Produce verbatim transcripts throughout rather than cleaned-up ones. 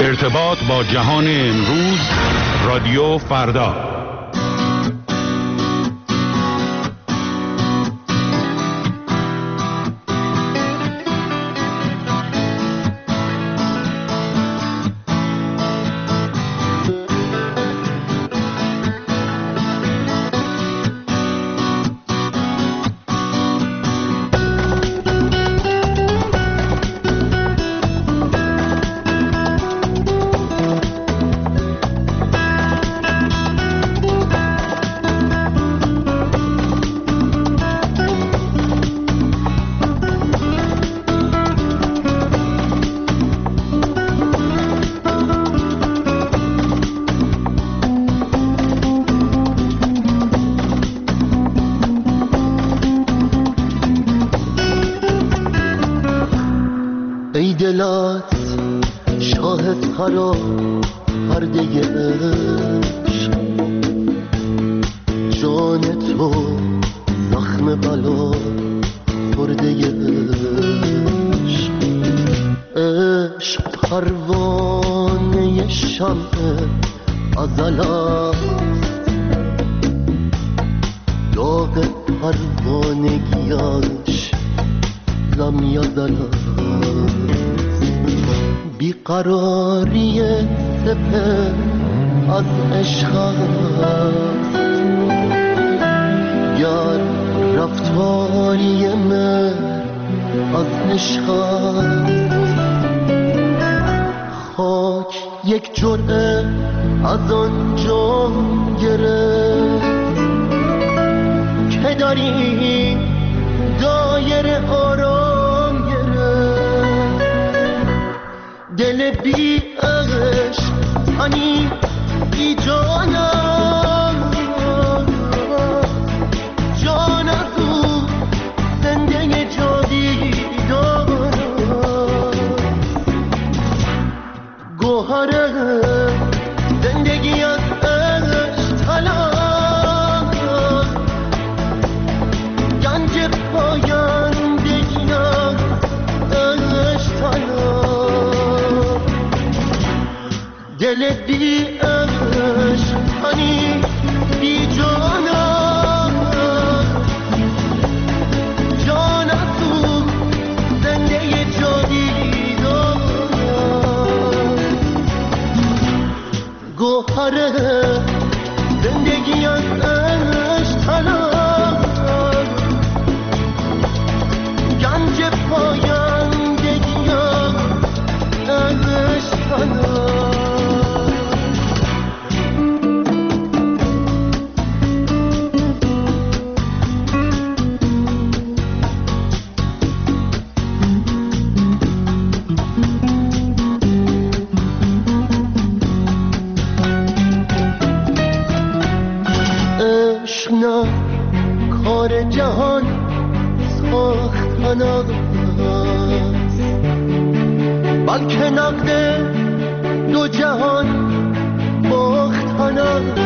ارتباط با جهان امروز، رادیو فردا. بیقراری سپر از عشق است، یار رفتاری مر از عشق است. خاک یک جرعه از آن جام گرفت که داری دایر آرام گرفت. دل بی عشق تنی بی جانم، جان از او زنده جاویدانم. گوهر زندگی از عشق طلب، گنج پایندگی از عشق طلب. دل بی عشق تنی بی جانم، جان از او زنده جاویدانم. گوهر زندگی از عشق طلب، گنج پایندگی از عشق طلب. کار جهان ساختن است، بلکه نقد دو جهان باختن است.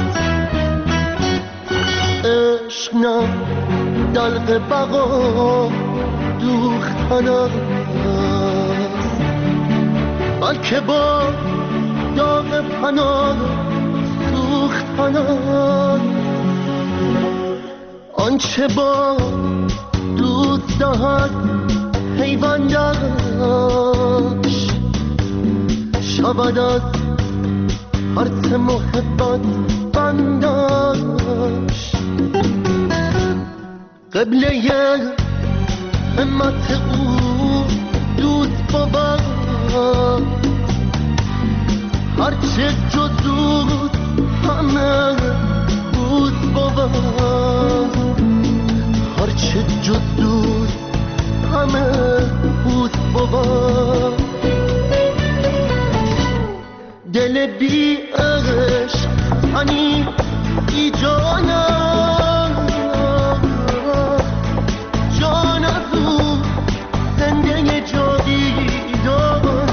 عشق نه دلق بقا دوختن است، بلکه با داغ پناه سوختن است. آنچه با دوست دهد حیوان داشت، شود از هرچه محبت بنداش. قبله همت او دوست بود، هرچه جز دوست همه دوست بود. هرچه جز دوست همه دوست بود. دل بی عشق تنی بی جانم، جان از او زنده جاویدانم.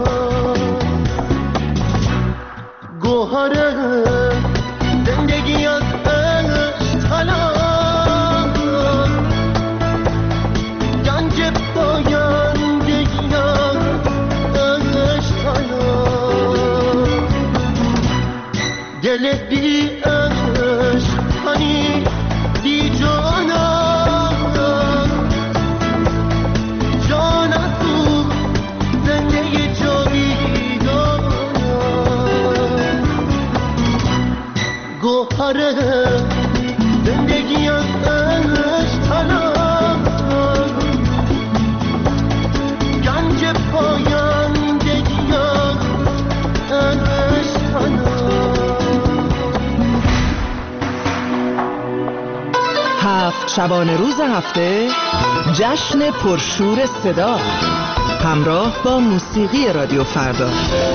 گوهر زندگی از عشق طلب، گنج پایندگی از دل بی عشقانی بی جانم جان از او زنده جاویدانم گوهر زندگی از عشق طلب گنج پایندگی از عشق طلب هفت شبانه روز هفته جشن پرشور صدا همراه با موسیقی رادیو فردا.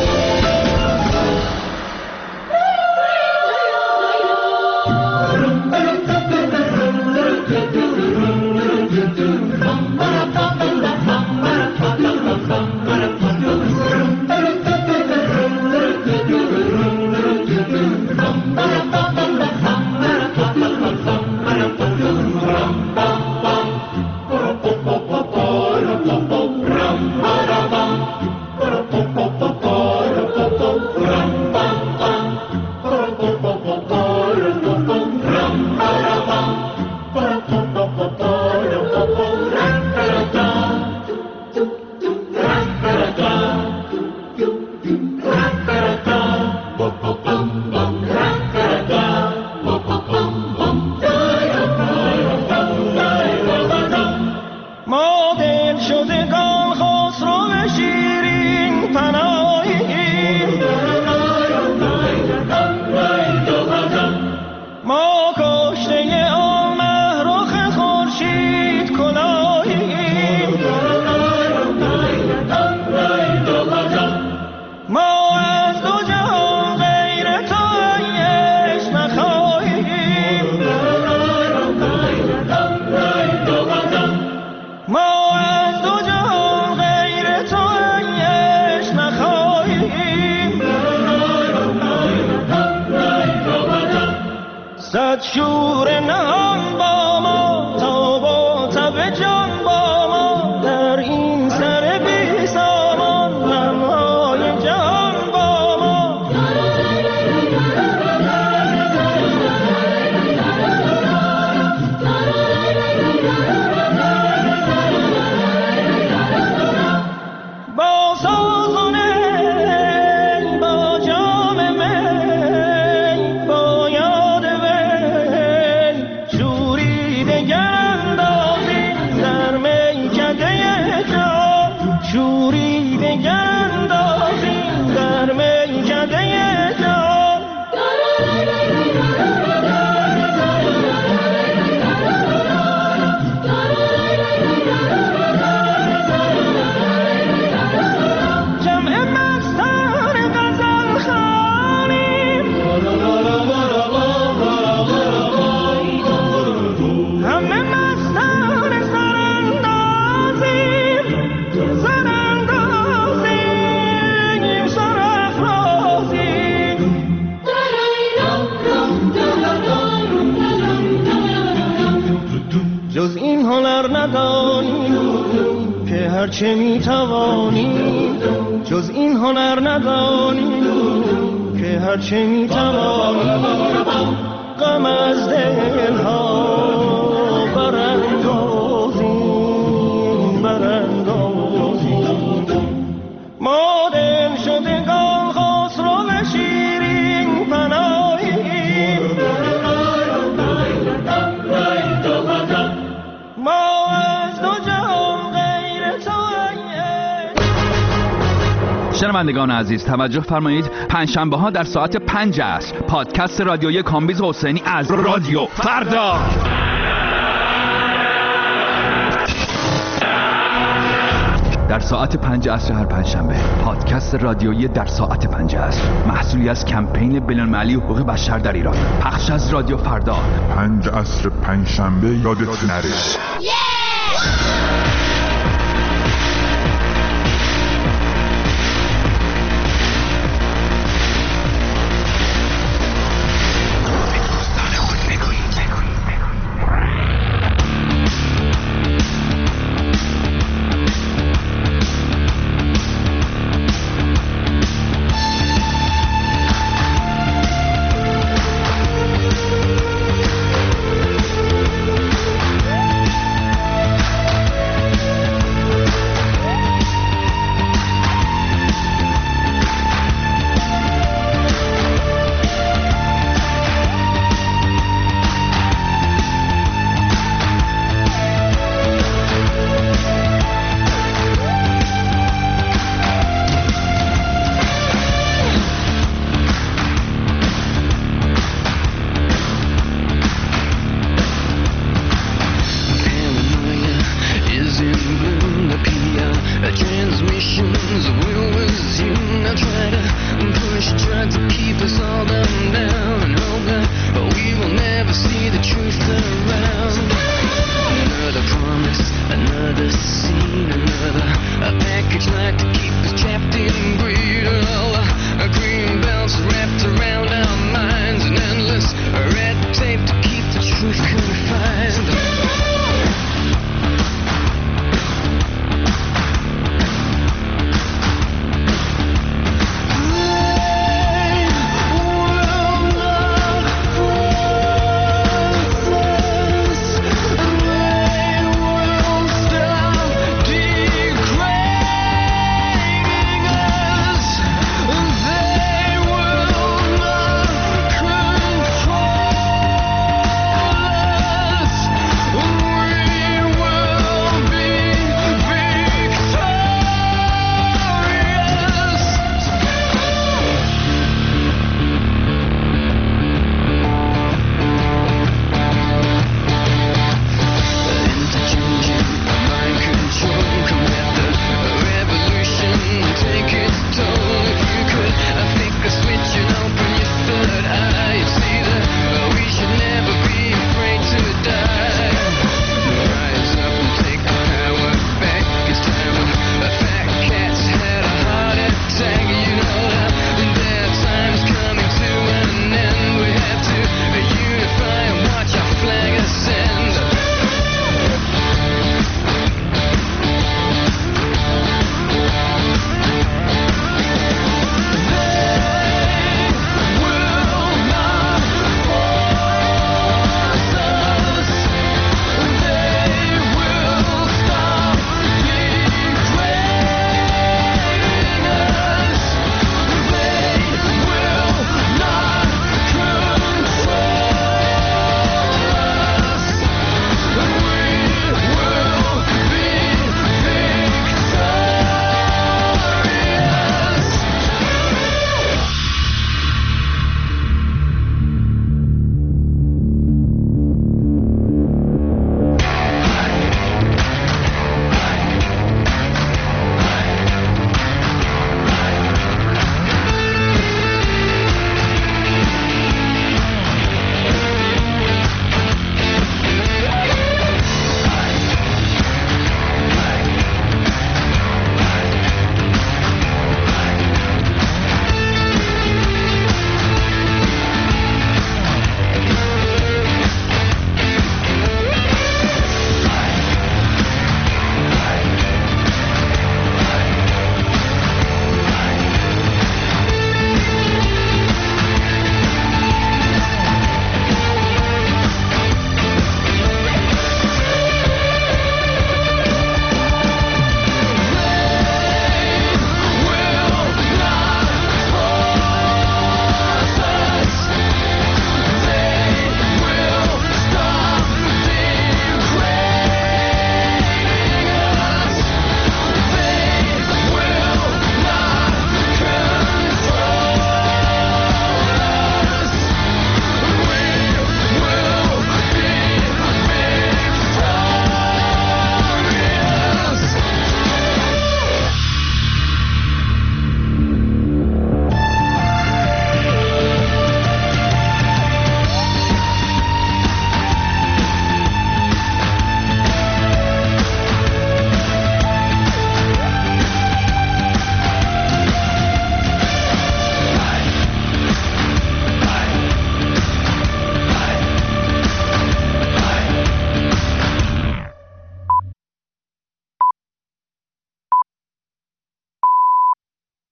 شور نهان با ما تا با تب جان با ما در این سر بی سامان نمای جهان با ما با سازونه با جام می با یاد شوری دگر اندازیم در میکده جان جمع مستان غزل خوانیم همه مستان سراندازیم جز این هنر ندانیم که هرچه میتوانیم جز این هنر ندانیم که هرچه میتوانیم غم از دلها براندازیم براندازیم ما دل شدگان خسرو شیرین پناهیم ما از دو جهان غیر تو شنوندگان عزیز توجه فرمایید، پنجشنبه ها در ساعت پنج عصر پادکست رادیویی کامبیز حسینی از رادیو فردا. در ساعت پنج عصر هر پنجشنبه پادکست رادیویی در ساعت پنج عصر محصولی از کمپین بین‌المللی حقوق بشر در ایران، پخش از رادیو فردا. پنج عصر پنجشنبه یادت نره. trying to keep us